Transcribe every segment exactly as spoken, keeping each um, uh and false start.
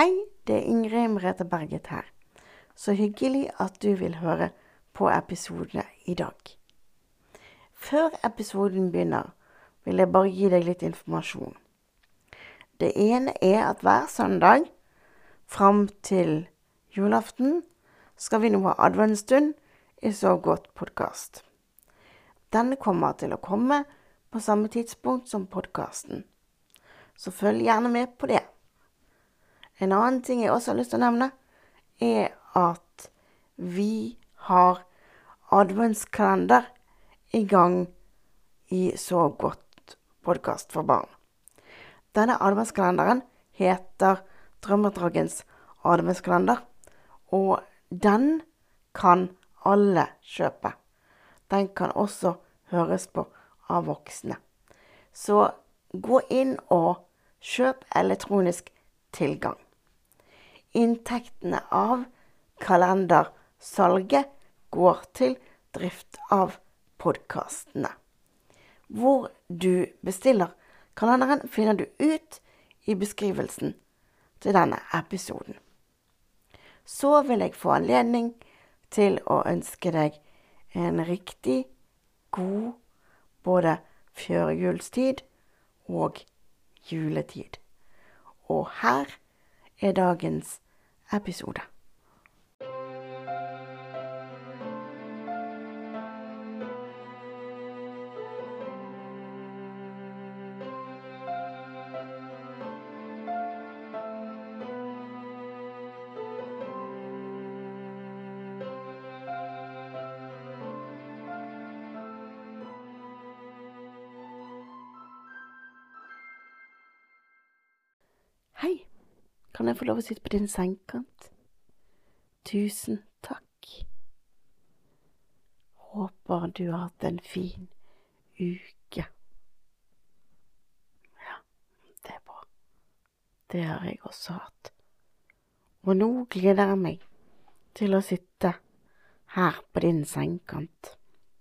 Hei, det er Ingrid Merete Berget her. Så hyggelig at du vil høre på episodene i dag. Før episoden begynner, vil jeg bare gi deg litt informasjon. Det ene er at hver søndag, frem til julaften, skal vi nå ha adventsstund i Så Godt podcast. Denne kommer til å komme på samme tidspunkt som podcasten. Så følg gjerne med på det. En annen ting jeg også har lyst til å nevne, er at vi har adventskalender i gang i Så Godt podcast for barn. Denne adventskalenderen heter Drømmedragens adventskalender, og den kan alle kjøpe. Den kan også høres på av voksne. Så gå inn og kjøp elektronisk tilgang. Inntektene av kalendersalget går til drift av podcastene. Hvor du bestiller kalenderen finner du ut i beskrivelsen til denne episoden. Så vil jeg få anledning til å ønske deg en riktig god både førjulstid og juletid. Og her er dagens episode. Hei, kan jeg få lov å sitte på din sengekant? Tusen takk. Håper du har hatt en fin uke. Ja, det er bra. Det har jeg også hatt. Og nå gleder jeg meg til å sitte her på din sengekant.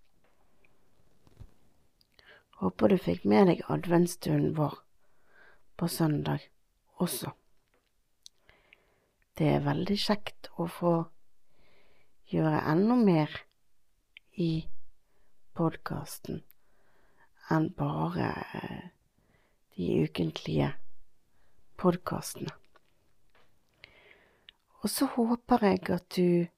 Håper du fikk med deg adventsstunden vår på søndag også. Det er veldig kjekt å få gjøre enda mer i podcasten enn bare de ukentlige podcastene. Og så håper jeg at du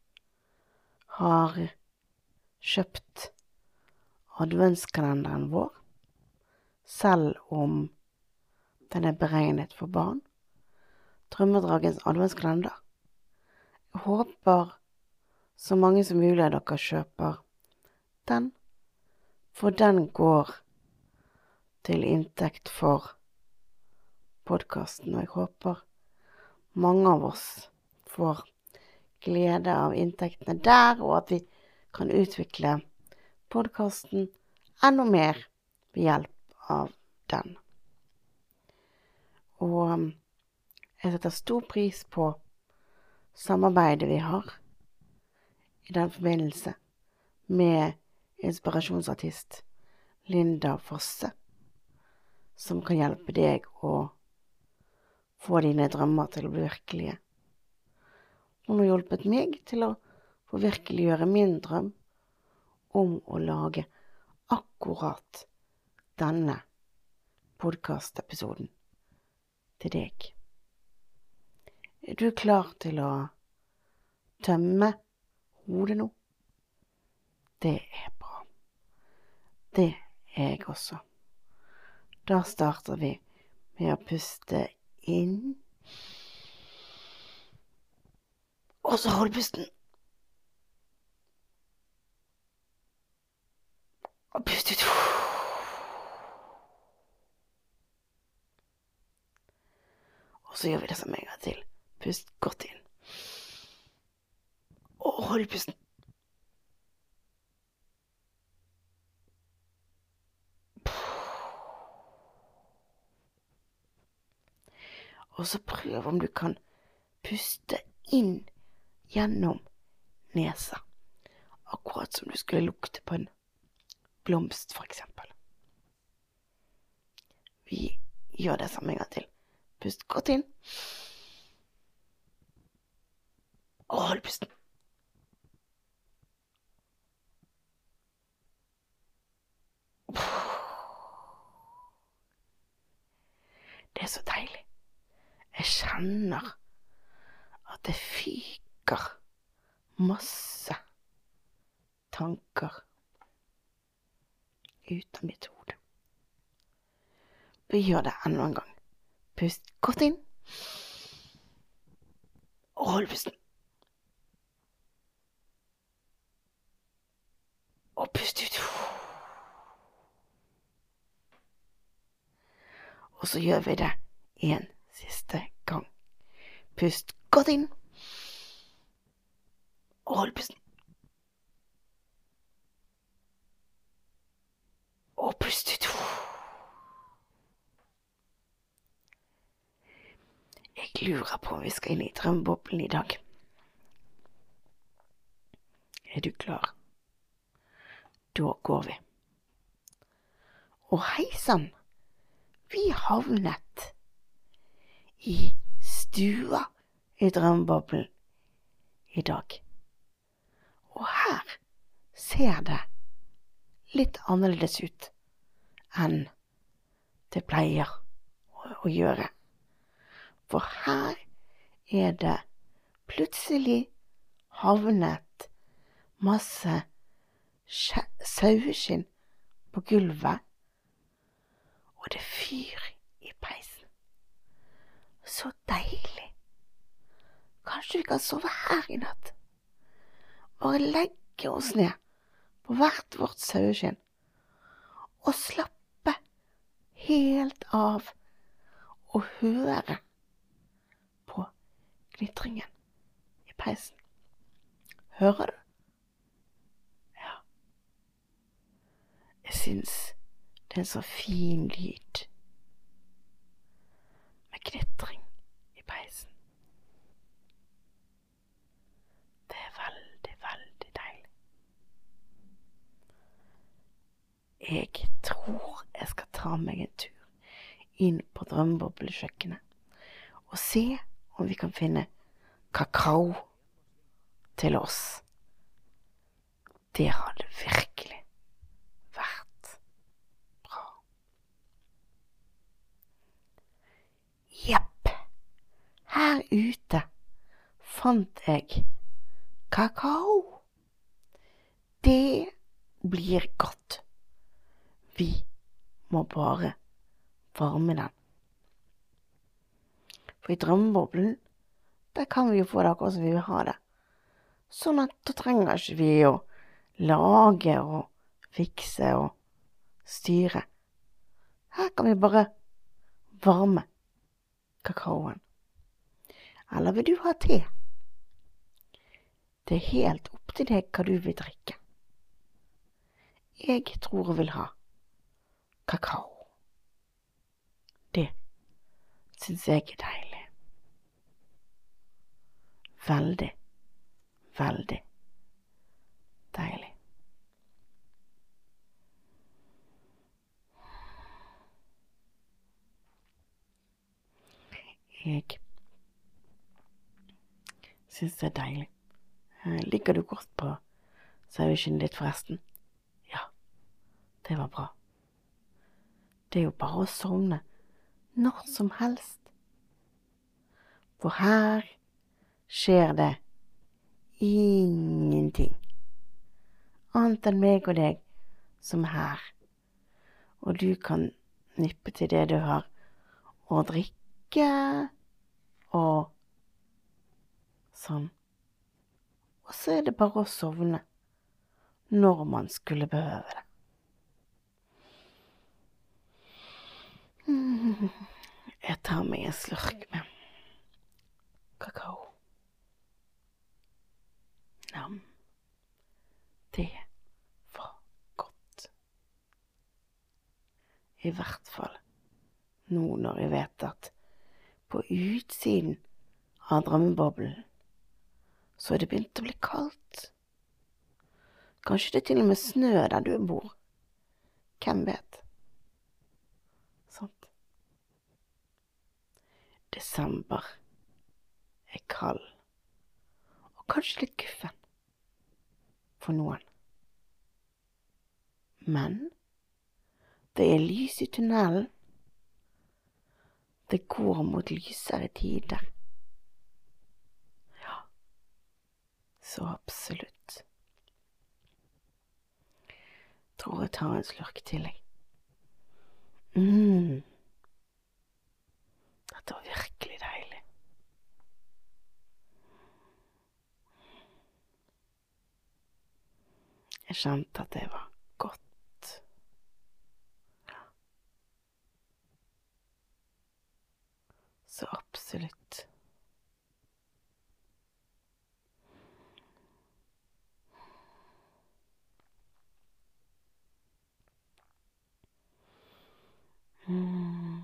har kjøpt adventskalenderen vår, selv om den er beregnet for barn. Drømmedragens adventskalender. Jeg håper så mange som mulig av dere kjøper den, for den går til inntekt for podcasten, og jeg håper mange av oss får glede av inntektene der, og at vi kan utvikle podcasten enda mer ved hjelp av den. Og jeg setter stor pris på samarbeidet vi har i den forbindelse med inspirasjonsartist Linda Fosse, som kan hjelpe deg å få dine drømmer til å bli virkelige. Hun har hjulpet meg til å forvirkeliggjøre min drøm om å lage akkurat denne podcastepisoden til deg. Er du klar til å tømme hodet nå? Det er bra. Det er jeg også. Da starter vi med å puste inn. Og så hold pusten. Og pust ut. Og så gjør vi det som en gang til. Pust godt inn. Og hold pusten. Og så prøv om du kan puste inn gjennom nesa. Akkurat som du skulle lukte på en blomst, for eksempel. Vi gjør det samme en gang til. Pust godt inn. Og hold pusten. Det er så deilig. Jeg kjenner at det fyker masse tanker ut av mitt hode. Vi gjør det enda en gang. Pust godt inn. Og hold pusten. Og pust ut. Og så gjør vi det en siste gang. Pust godt inn. Og hold pusten. Og pust ut. Jeg lurer på om vi skal inn i drømmeboblen i dag. Er du klar? Da går vi. Og hei sann, vi havnet i stua i drømmeboblen i dag. Og her ser det litt annerledes ut enn det pleier å, å gjøre. For her er det plutselig havnet masse saueskinn på gulvet, og det fyr i peisen. Så deilig. Kanskje vi kan sove her i natt. Bare legge oss ned på hvert vårt saueskinn og slappe helt av og høre på knitringen i peisen. Hører du? Ja. Jeg synes det er en så fin lyd med knitring i peisen. Det er veldig, veldig deilig. Jeg tror jeg skal ta meg en tur inn på drømmeboblekjøkkenet og se om vi kan finne kakao til oss. Det hadde virkelig vært bra. Jepp, her ute fant jeg kakao. Det blir godt. Vi må bare varme den. For i drømmeboblen, der kan vi jo få det akkurat som vi vil ha det. Sånn at da trenger ikke vi å lage og fikse og styre. Her kan vi bare varme kakaoen. Eller vil du ha te? Det er helt opp til deg hva du vil drikke. Jeg tror jeg vil ha kakao. Det synes jeg er deilig. Veldig, veldig deilig. Jeg synes det er deilig. Ligger du godt på saueskinnet ditt forresten? Ja, det var bra. Det er jo bare å sovne når som helst. For her skjer det ingenting annet enn meg og deg som er her. Og du kan nippe til det du har å drikke og sånn. Og så er det bare å sovne når man skulle behøve det. Jeg tar meg en slurk med kakao. Nam. Det var godt. I hvert fall nå når jeg vet at på utsiden av drømmeboblen så er det begynt å bli kaldt. Kanskje det til og med snø der du bor. Hvem vet? Sant? Desember er kald, og kanskje litt guffen for noen. Men det er lys i tunnelen. Det går mot lysere tider. Ja, så absolutt. Jeg tror jeg tar en slurk til, jeg. Mm. Dette var virkelig deilig. Jeg kjente at det var godt. Så absolutt. Mm.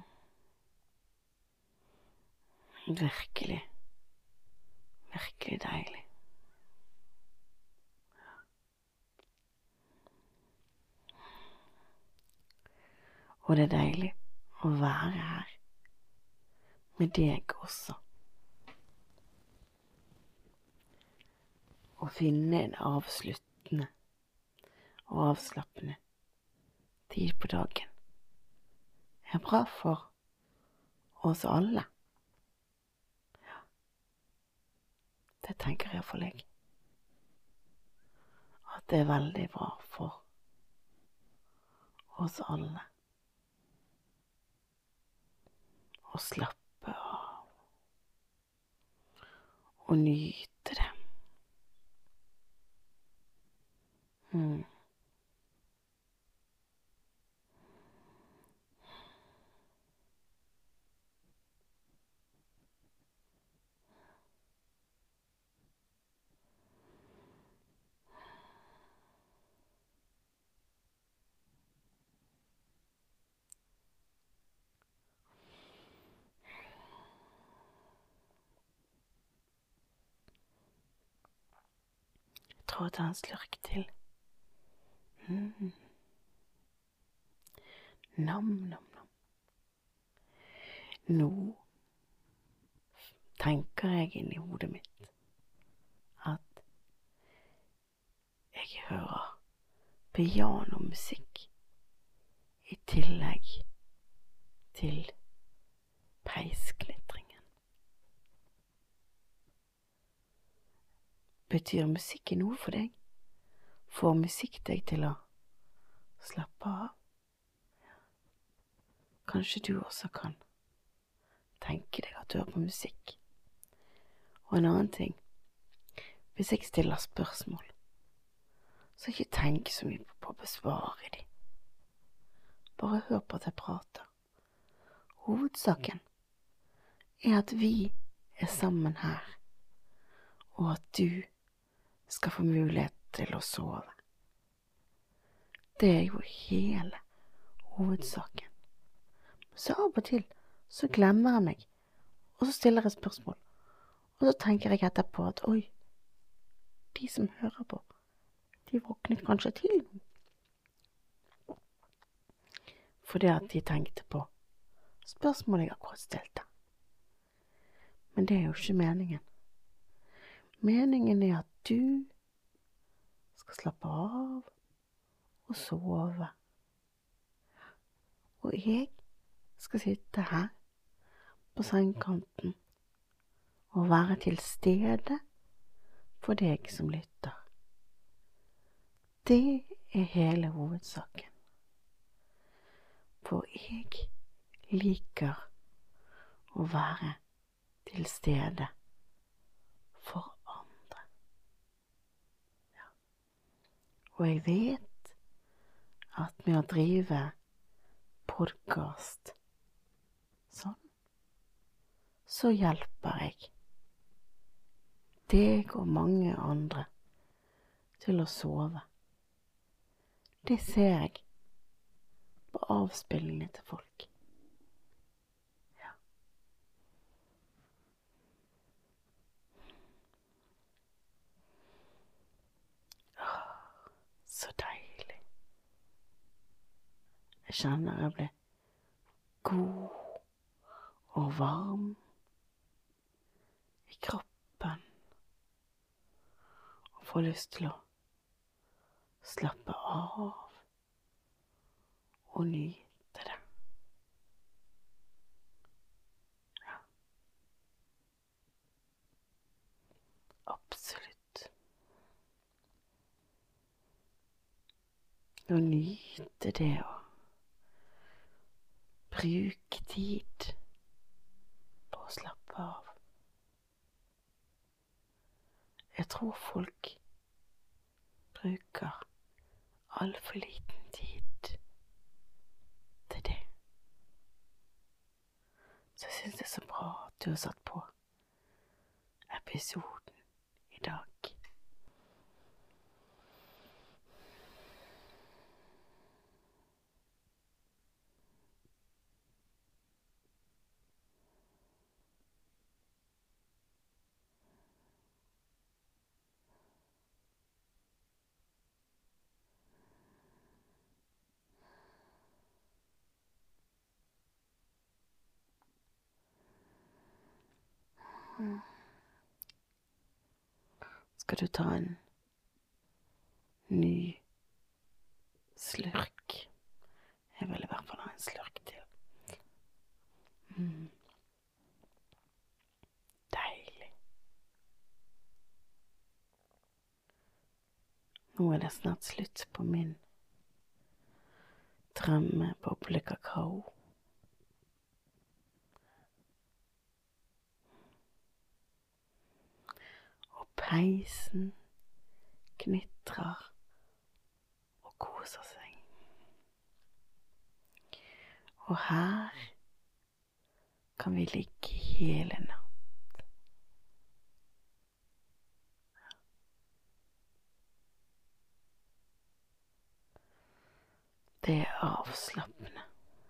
Virkelig, virkelig deilig. Og det er deilig å være her med deg også. Å finne en avsluttende og avslappende tid på dagen er bra for oss alle. Ja, det tenker jeg for deg. At det er veldig bra for oss alle. Å slappe av og nyte det. Mm. Jeg tror jeg tar en slurk til. Mm. Nam, nam, nam. Nå tenker jeg inn i hodet mitt at jeg hører pianomusikk i tillegg til peisknitringen. Betyr musikken noe for deg? Får musikk deg til å slappe av? Kanskje du også kan tenke deg at du hører på musikk. Og en annen ting, hvis jeg stiller spørsmål, så ikke tenk så mye på å besvare de. Bare hør på at jeg prater. Hovedsaken er at vi er sammen her, og at du skal få mulighet til å sove. Det er jo hele hovedsaken. Så av og til så glemmer jeg meg, og så stiller jeg spørsmål, og så tenker jeg etterpå at oi, de som hører på, de våknet kanskje til nå. Fordi at de tenkte på spørsmålet jeg akkurat stilte. Men det er jo ikke meningen. Meningen er at du skal slappe av og sove. Og jeg skal sitte her på sengekanten og være til stede for deg som lytter. Det er hele hovedsaken. For jeg liker å være til stede for andre. Ja. Og jeg vet at med å drive podcast sånn, så hjelper jeg deg og mange andre til å sove. Det ser jeg på avspillingene til folk. Ja. Åh, så deilig. Jeg kjenner jeg blir god og varm i kroppen får lyst til å slappe av og nyte det. Ja. Absolutt. Å nyte det å bruke tid på å slappe av. Jeg tror folk bruker alt for liten tid til det. Så jeg synes det er så bra at du har satt på episoden i dag. Skal du ta en ny slurk? Jeg vil i hvert fall ha en slurk til. Mm. Deilig. Nå er det snart slutt på min drømmeboblekakao. Peisen knitrer og koser seg. Og her kan vi ligge hele natt. Det er avslappende.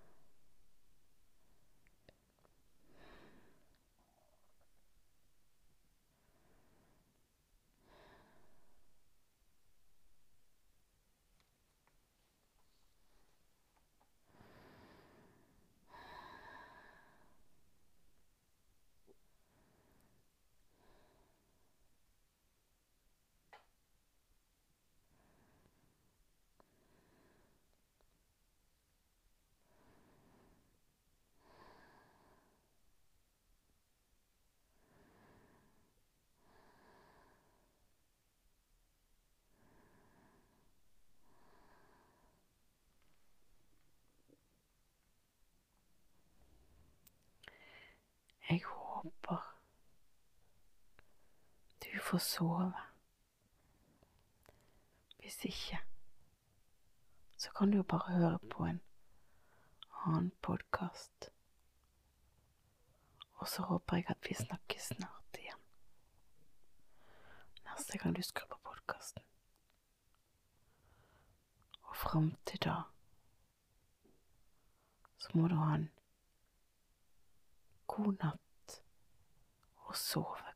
Jeg håper du får sove. Hvis ikke, så kan du jo bare høre på en annen podcast. Og så håper jeg at vi snakkes snart igjen. Neste gang du skrur på podcasten. Og frem til da, så må du ha en god natt og sove